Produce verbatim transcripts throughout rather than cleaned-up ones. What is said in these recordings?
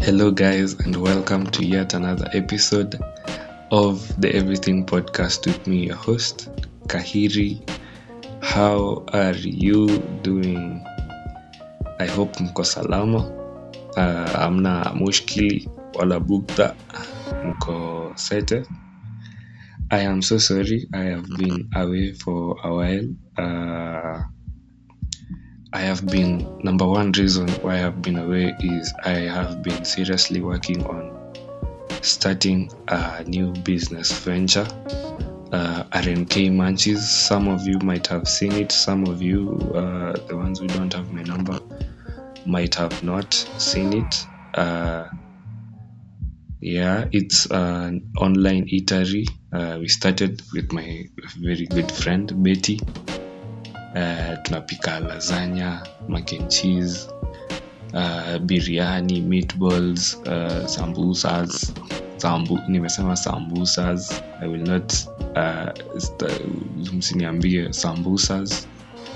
Hello, guys, and welcome to yet another episode of the Everything Podcast with me, your host, Kahiri. How are you doing? I hope mko salama. Uh, amna mushkili wala bukta, mko sete. I am so sorry. I have been away for a while. Uh, I have been, number one reason why I have been away is I have been seriously working on starting a new business venture, uh, R N K Munchies. Some of you might have seen it. Some of you, uh, the ones who don't have my number, might have not seen it. Uh, yeah, it's an online eatery. Uh, we started with my very good friend, Betty. Uh, tunapika lasagna, mac and cheese, uh, biryani, meatballs, uh, sambusas. Sambu, nimesema sambusas. I will not uh, msiniambie sambusas.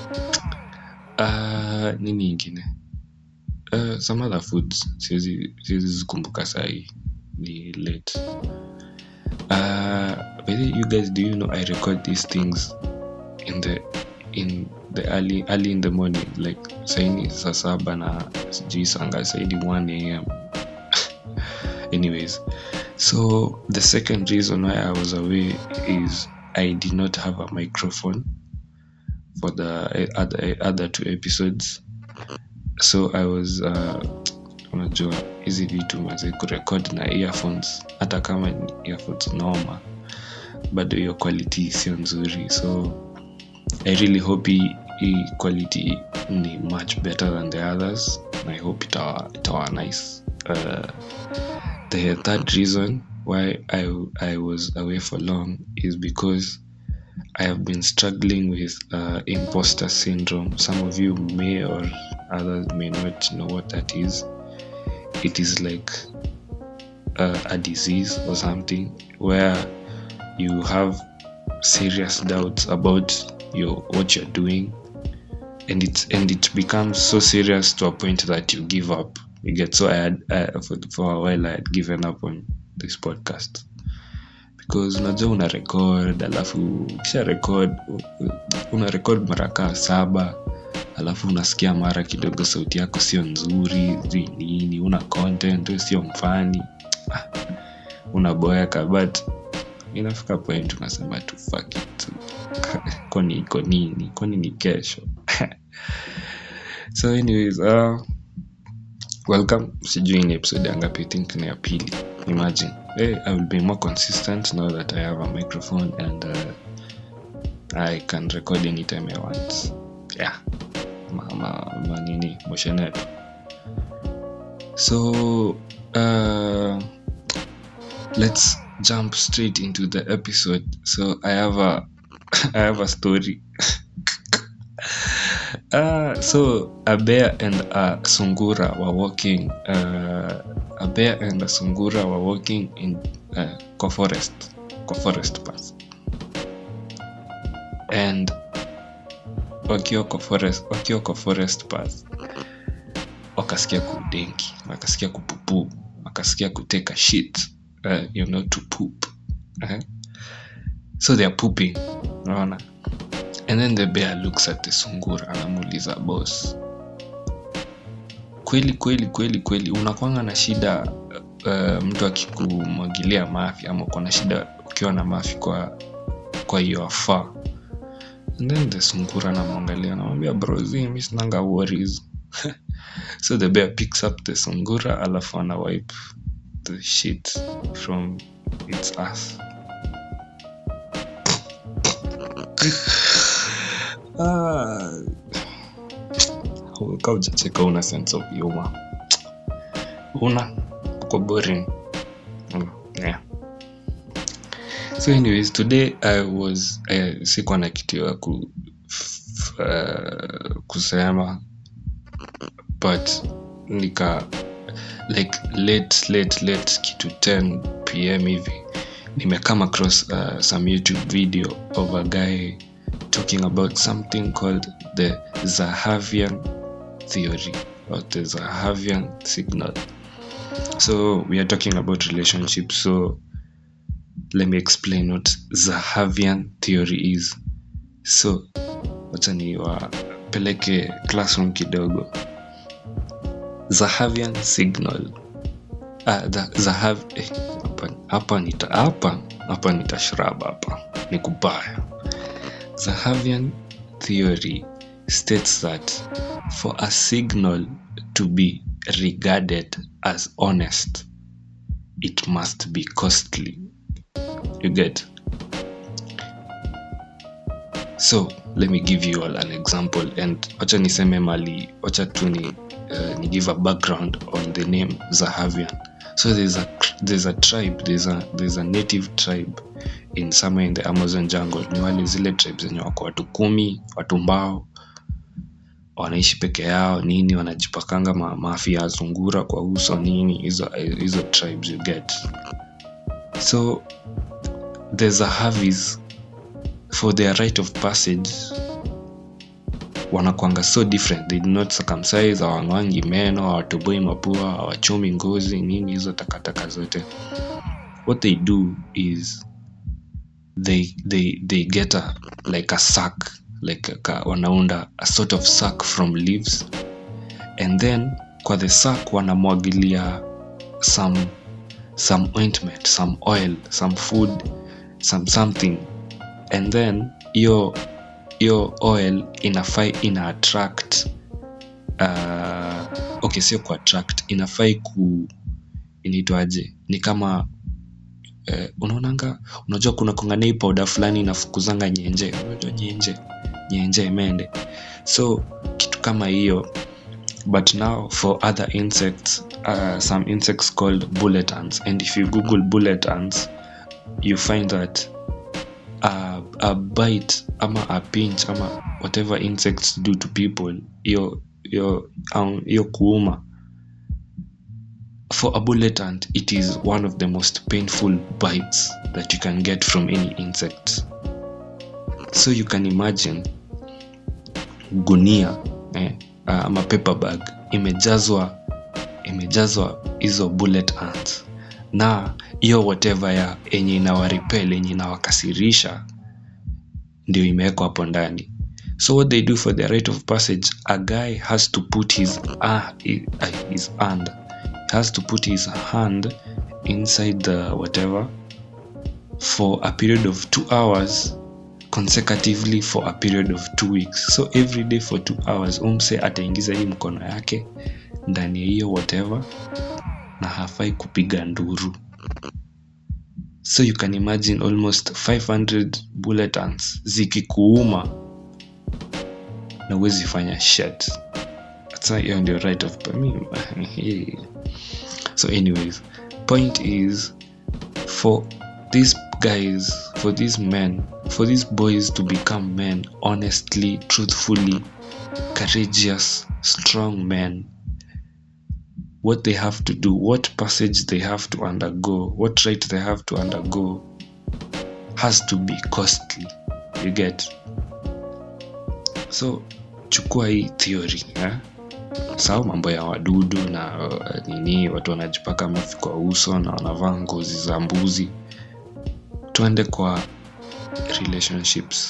Uh, nini ingine? Uh, some other foods. Siwezi siwezi kumbuka sahi. Ni late. Uh, but you guys, do you know I record these things in the in the early early in the morning, like saini saa saba na sijui sanga saidi one a.m. Anyways, so the second reason why I was away is I did not have a microphone for the other other two episodes. So I was uh unajua hizi vitu maze kurecord na earphones, hata kama ni earphones noma, bado hiyo quality sio nzuri. So I really hope hii quality ni much better than the others. I hope it are, it are nice. Uh, the third reason why I I was away for long is because I have been struggling with uh, imposter syndrome. Some of you may or others may not know what that is. It is like uh, a disease or something where you have serious doubts about your what you're doing, and it and it becomes so serious to a point that you give up. You get so I had uh, for, for a while I had given up on this podcast because unajua una record alafu kisha record una record mara kaa saba alafu unasikia mara kidogo sauti yako sio nzuri, nini, una content sio mfani, unaboeka, but inafika point unasema tu fuck it. Kwani iko nini? Kwani ni kesho? So anyways, uh, welcome. Sijui ni episode yangapi, I think ni ya pili. Imagine. Hey, I will be more consistent now that I have a microphone and uh, I can record anytime I want. Yeah. Mama manini moshenetu. So uh, let's jump straight into the episode. So I have a I have a story. uh, so a bear and a sungura were walking. Uh, a bear and a sungura were walking in uh, Koforest, Koforest Pass. And wakiwa Koforest, wakiwa Koforest Pass, wakasikia kudenki, wakasikia kupupu, wakasikia kuteka shit. Uh, you know, to poop. Uh-huh. So they are pooping. Unaona? And then the bear looks at the sungura anamuuliza, boss, kweli kweli kweli kweli unakuanga na shida uh, mtu akikumwagilia mafi ama uko na shida ukiwa na mafi kwa kwa hiyo afaa? And then the sungura anamwangalia anamwambia, bro, mimi sinanga worries. So the bear picks up the sungura alafu ana wipe the shit from its ass. Ah, ukauja cheka, una sense of humor. Una uko boring. Mm, yeah. So anyways, today I was uh, sikuwa na kitu ya ku uh, kusema, but nika like late late late kitu ten p.m. hivi nime come across uh, some YouTube video of a guy talking about something called the Zahavian theory or the Zahavian signal. So we are talking about relationships, so let me explain what Zahavian theory is. So wacha ni wapeleke classroom kidogo. Zahavian signal ah, the Zahav eh, hapa hapa nita hapa hapa nitashraba hapa ni kubaya. Zahavian theory states that for a signal to be regarded as honest, it must be costly. You get? So let me give you all an example, and wacha niseme mali, wacha tu ni uh, ni give a background on the name Zahavian. So there's a there's a tribe, there's a there's a native tribe in somewhere in the Amazon jungle. Ni wale zile tribes zenye wako watu kumi, watu mbao, wanaishi peke yao nini, wanajipakanga ma, mafia ya zungura kwa uso nini, hizo hizo tribes, you get. So the Zahavis, for their rite of passage, wanakuanga so different. They do not circumcise, hawang'wangi meno, hawatoboi mapua, hawachumi ngozi nini, hizo takataka zote. What they do is they they they get a like a sack, like a, wanaunda a sort of sack from leaves, and then kwa the sack wanamwagilia some some ointment, some oil, some food, some something, and then hiyo hiyo oil inafai ina attract uh, okay sio ku attract, inafai ku inaitwaje, ni kama uh, unaonanga, unajua kuna kongana powder fulani inafukuzanga nyenje, unajua nyenje nyenje mende, so kitu kama hiyo. But now for other insects, uh, some insects called bullet ants, and if you google bullet ants, you find that a, a bite ama a pinch ama whatever insects do to people, yo yo um, yo kuuma, for a bullet ant it is one of the most painful bites that you can get from any insect. So you can imagine gunia eh, uh, ama paper bag imejazwa imejazwa hizo bullet ants, na hiyo whatever ya enye inawarepel, enye inawakasirisha ndio imewekwa hapo ndani. So what they do for the rite of passage, a guy has to put his uh, his hand has to put his hand inside the whatever for a period of two hours consecutively for a period of two weeks. So every day for two hours umse ataingiza hii mkono yake ndani ya hiyo whatever na hafai kupiga nduru. So you can imagine almost five hundred bullet ants zikikuuma na huwezi fanya shit. That's not on the right of me. So anyways, point is, for these guys, for these men, for these boys to become men, honestly, truthfully, courageous, strong men, what they have to do, what passage they have to undergo, what rite they have to undergo has to be costly. You get? So chukua hii theory eh? Sawa mambo ya wadudu na uh, nini, watu wanajipaka mafi kwa uso na wanavaa ngozi za mbuzi. Tuende kwa relationships.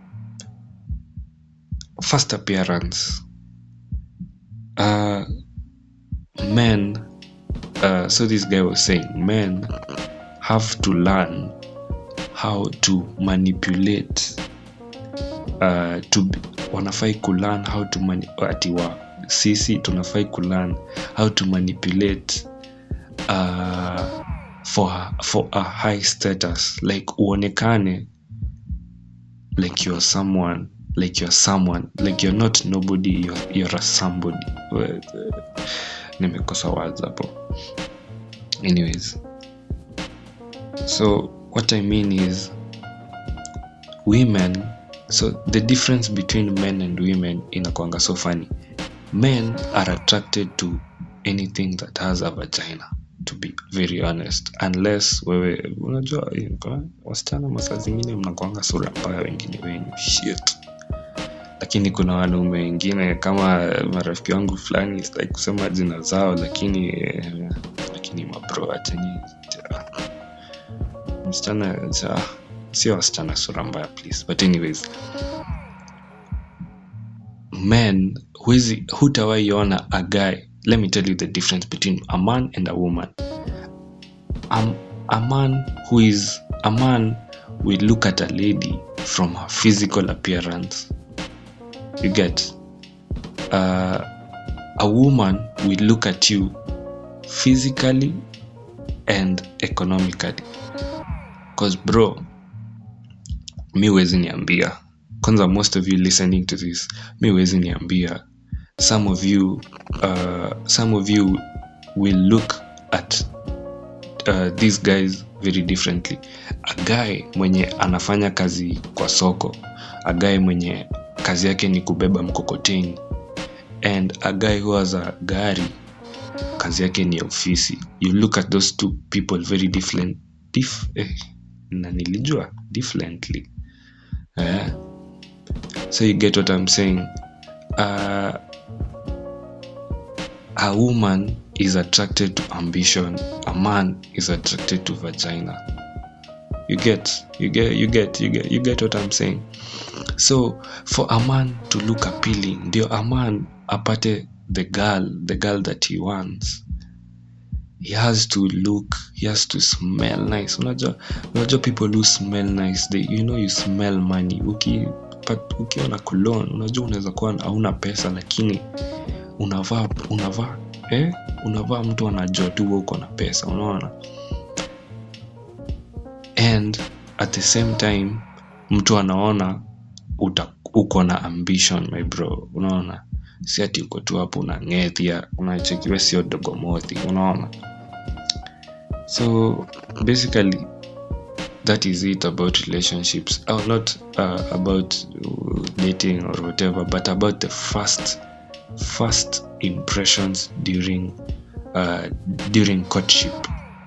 First appearance. Uh, men, uh, so this guy was saying, men have to learn how to manipulate, uh, to be, wanafai kulearn how to mani, atiwa, sisi tunafai kulearn how to manipulate uh, for, for a high status, like uonekane like you're someone, like you're someone, like you're not nobody, you're, you're a somebody. Nimekosa words hapo. Anyways, so what I mean is, women, so the difference between men and women inakuanga so funny. Men are attracted to anything that has a vagina, to be very honest, unless wewe unajua wasichana masaa zingine mnakuanga sura mbaya wengine wenyu shit. Lakini kuna wanaume wengine kama marafiki wangu fulani, sitaki kusema jina zao, lakini lakini mabro acheni msichana cha sio wasichana sura mbaya please. But anyways, men, huwezi hutawaiona a guy. Let me tell you the difference between a man and a woman. Um, a man who is a man will look at a lady from her physical appearance. You get uh, a woman will look at you physically and economically. Cause bro, mi huwezi niambia, kwanza most of you listening to this, mi huwezi niambia, some of you uh, some of you will look at uh, these guys very differently. A guy mwenye anafanya kazi kwa soko, a guy mwenye kazi yake ni kubeba mkokoteni, and a guy who has a gari, kazi yake ni ofisi. You look at those two people very different dif eh, na nilijua differently. Yeah. So you get what I'm saying? Uh, a woman is attracted to ambition. A man is attracted to vagina. You get, you get, you get, you get, you get what I'm saying? So for a man to look appealing, ndio a man apate the girl, the girl that he wants, he has to look, he has to smell nice. Unajua, unajua people who smell nice, they, you know, you smell money. Uki but ukiona cologne, unajua unaweza kuwa hauna pesa lakini unavaa unavaa eh unavaa mtu anajua tu uko na pesa, unaona? And at the same time mtu anaona uko na ambition, my bro, unaona? Si ati uko tu hapo unangethia, unachekiwa sio dogomothi, unaona? So basically that is it about relationships. Oh, not uh, about uh, dating or whatever, but about the first first impressions during uh, during courtship.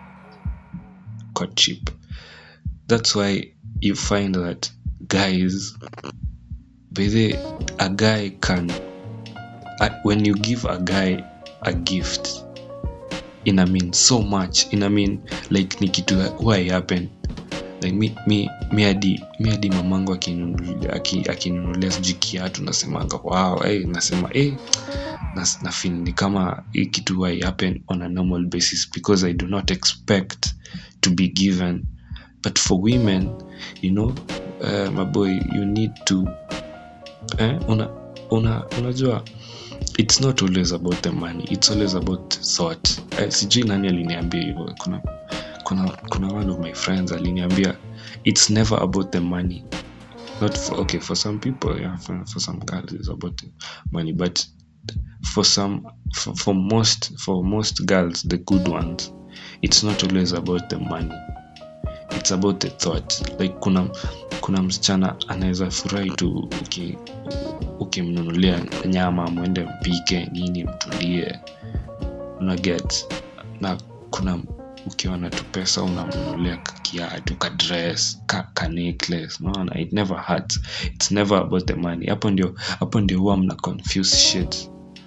Courtship. That's why you find that guys, by the a guy can uh, when you give a guy a gift, ina mean so much. Ina mean like ni kitu huwa happen. Like me me me hadi me hadi mamangu akinunulia akinunulia sijui kiatu nasemanga wow, eh nasema eh na, na feel ni kama hii kitu huwa happen on a normal basis because I do not expect to be given. But for women, you know, uh, my boy, you need to eh una una unajua, it's not always about the money, it's always about thought. Uh, sijui nani aliniambia hivyo, kuna kuna kuna one of my friends aliniambia it's never about the money. Not for, okay, for some people, yeah, for, for some girls it's about the money, but for some for, for most for most girls, the good ones, it's not always about the money, it's about the thought. Like kuna kuna msichana anaweza furahi tu uki ukimnunulia nyama mwende mpike nini mtulie, una get. Na kuna ukiona tu pesa unamnunulia kiatu, ka dress, ka, ka necklace, no, no, it never hurts, it's never about the money. Hapo ndio hapo ndio huwa mna confuse shit.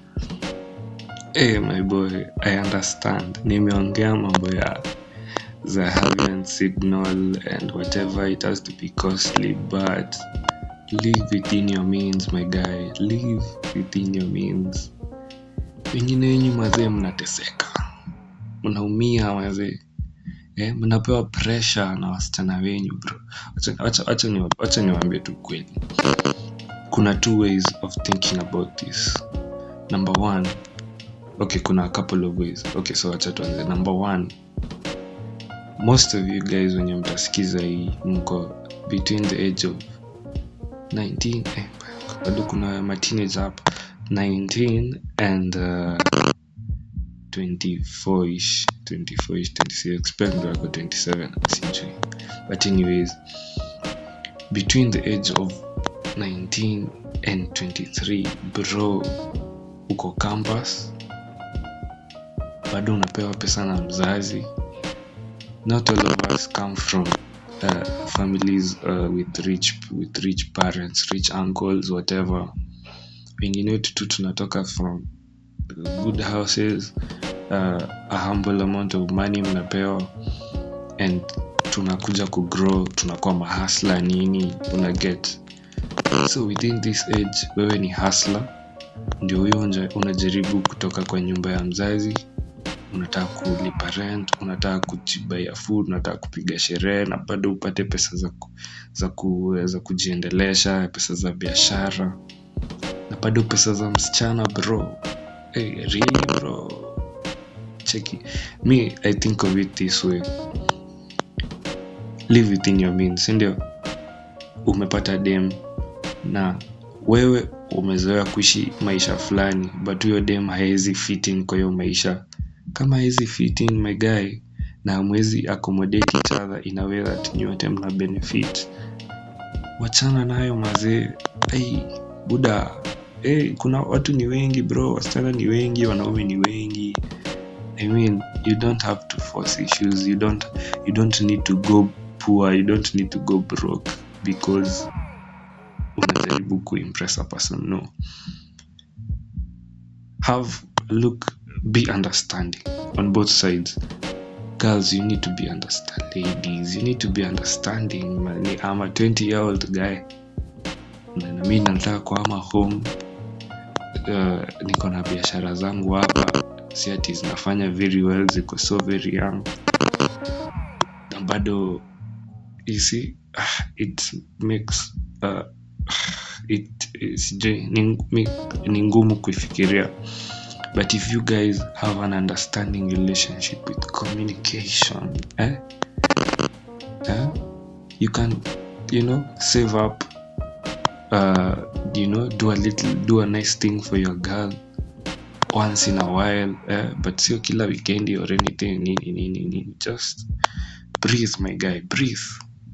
Hey my boy, I understand nimeongea mambo ya the having signal and whatever, it has to be costly, but live within your means, my guy, live within your means. Wengine wenyu mazee mnateseka, mnaumia mazee, eh, mnapewa pressure na wasichana wenyu bro. Acha acha acha ni acha niwaambie tu kweli, kuna two ways of thinking about this. Number one, okay, kuna a couple of ways. Okay, so acha tuanze. Number one, most of you guys wenye mtasikiza hii mko between the age of nineteen, eh, bado kuna ma teenagers hapa, nineteen and uh, twenty-four-ish, twenty-four-ish, twenty-six, mpendo wako twenty-seven, sijui. But anyways, between the age of nineteen and twenty-three, bro, uko campus, bado unapewa pesa na mzazi. Not all of us come from uh, families uh, with rich with rich parents, rich uncles, whatever. Wengine wetu tu tunatoka from good houses, uh, a humble amount of money mnapewa, and tunakuja kugrow, tunakuwa mahasla nini, una get. So within this age wewe ni hustler, ndio huyo unajaribu kutoka kwa nyumba ya mzazi, unataka kulipa rent, unataka kujibaya food, unataka kupiga sherehe na bado upate pesa za ku, za, ku, za kujiendelesha, pesa za biashara na bado pesa za msichana bro. Hey, really bro? Check it. Me, I think of it this way. Live within your means, ndio. Umepata dem na wewe umezoea kuishi maisha fulani, but huyo dem haezi fit in kwa hiyo maisha. Kama haezi fit in, my guy, na hamwezi accommodate each other in a way that nyote mna benefit, wachana nayo mazee. Hey, buda. Hey, kuna watu ni wengi bro, wasichana ni wengi, wanaume ni wengi. I mean, you don't have to force issues. You don't you don't need to go poor. You don't need to go broke because unajaribu kuimpress a person. No. Have look be understanding on both sides. Girls, you need to be understanding. Ladies, you need to be understanding. Man, I'm a twenty year old guy. Na mimi nataka kuhama home. Uh, niko na biashara zangu hapa, si ati zinafanya very well, ziko so very young. Na bado you see, uh, it makes uh, it is ni ngumu kufikiria. But if you guys have an understanding relationship with communication, eh, eh you can, you know, save up, uh you know, do a little do a nice thing for your girl once in a while, eh? But sio kila weekend or anything. Nini, nini, nini. Just breathe, my guy, breathe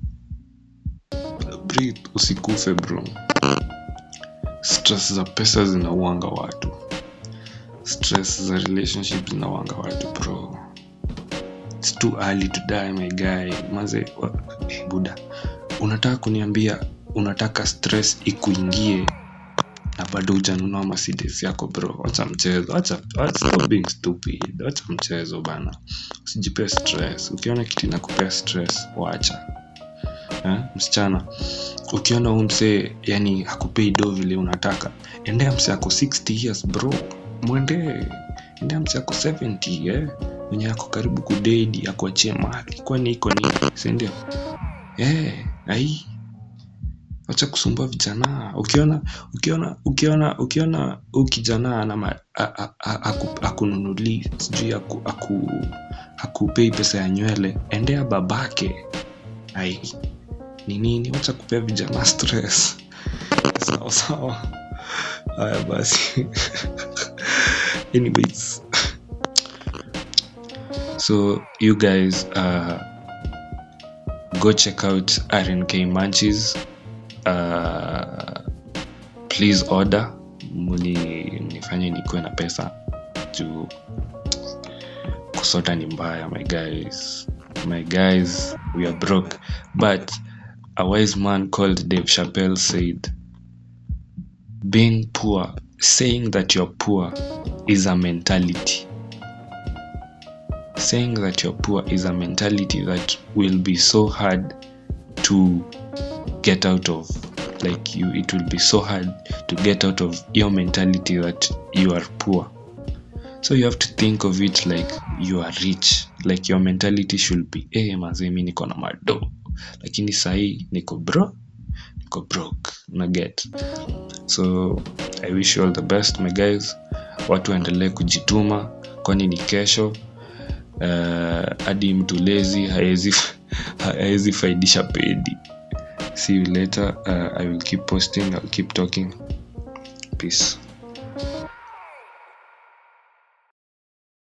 breathe usikufe bro. Stress za pesa zinauanga watu, stress za relationship zinauanga watu bro. It's too early to die, my guy. Maze, hey, buda, unataka kuniambia unataka stress ikuingie na bado hujanunua Mercedes yako bro? Acha mchezo, acha stop being stupid, acha mchezo bana. Usijipe stress. Ukiona kitu inakupea stress, waacha. Eh, msichana, ukiona huyu msee yani hakupei do vile unataka, endea msee ako sixty years bro, mwende. Endea msee ako seventy, eh, mwenye ako karibu kudedi, akuachie mali. Kwani iko nini? Si ndio? Eh, ai, acha kusumbua vijana. Ukiona ukiona ukiona ukiona ukijana ana akununuli sijui aku aku akupei pesa ya nywele, endea babake. Ai, ni nini? Acha kupea vijana stress. Sawa sawa. Haya basi. Anyways, so you guys uh go check out R N K Munchies. Uh, please order. Muni nifanye nikuwe na pesa juu kusota ni mbaya, my guys. My guys, we are broke. But a wise man called Dave Chappelle said, being poor, saying that you're poor is a mentality. Saying that you're poor is a mentality that will be so hard to get out of. Like you, it will be so hard to get out of your mentality that you are poor. So you have to think of it like you are rich. Like your mentality should be, eh, manze mimi niko na mado, lakini sahi niko bro niko broke, na get. So I wish you all the best, my guys. Watu endelee kujituma, kwani ni kesho. Uh, hadi mtu lazy haezi haezi faidisha pedi. See you later. uh, I will keep posting, I'll keep talking. Peace.